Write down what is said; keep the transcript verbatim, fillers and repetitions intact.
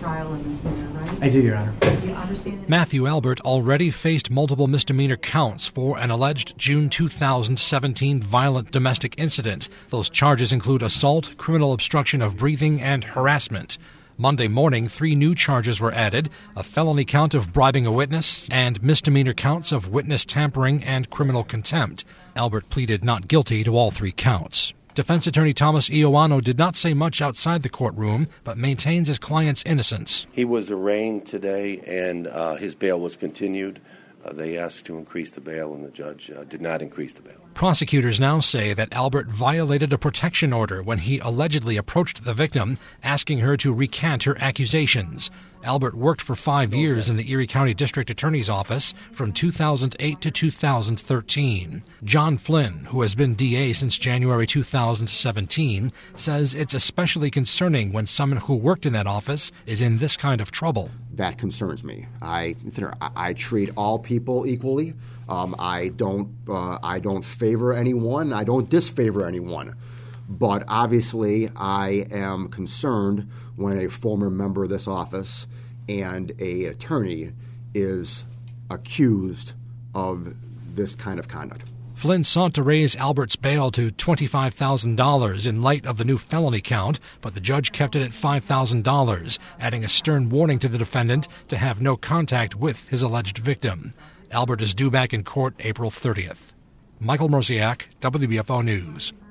trial in this matter, right? I do, Your Honor. Do you understand that? Matthew Albert already faced multiple misdemeanor counts for an alleged June two thousand seventeen violent domestic incident. Those charges include assault, criminal obstruction of breathing, and harassment. Monday morning, three new charges were added, a felony count of bribing a witness and misdemeanor counts of witness tampering and criminal contempt. Albert pleaded not guilty to all three counts. Defense attorney Thomas Ioano did not say much outside the courtroom, but maintains his client's innocence. He was arraigned today, and uh, his bail was continued. Uh, they asked to increase the bail, and the judge uh, did not increase the bail. Prosecutors now say that Albert violated a protection order when he allegedly approached the victim, asking her to recant her accusations. Albert worked for five years in the Erie County District Attorney's Office from two thousand eight to two thousand thirteen. John Flynn, who has been D A since January two thousand seventeen, says it's especially concerning when someone who worked in that office is in this kind of trouble. That concerns me. I consider I, I treat all people equally. Um, I don't uh, I don't favor anyone. I don't disfavor anyone. But obviously, I am concerned when a former member of this office and an attorney is accused of this kind of conduct. Flynn sought to raise Albert's bail to twenty-five thousand dollars in light of the new felony count, but the judge kept it at five thousand dollars, adding a stern warning to the defendant to have no contact with his alleged victim. Albert is due back in court April thirtieth. Michael Mrosiak, W B F O News.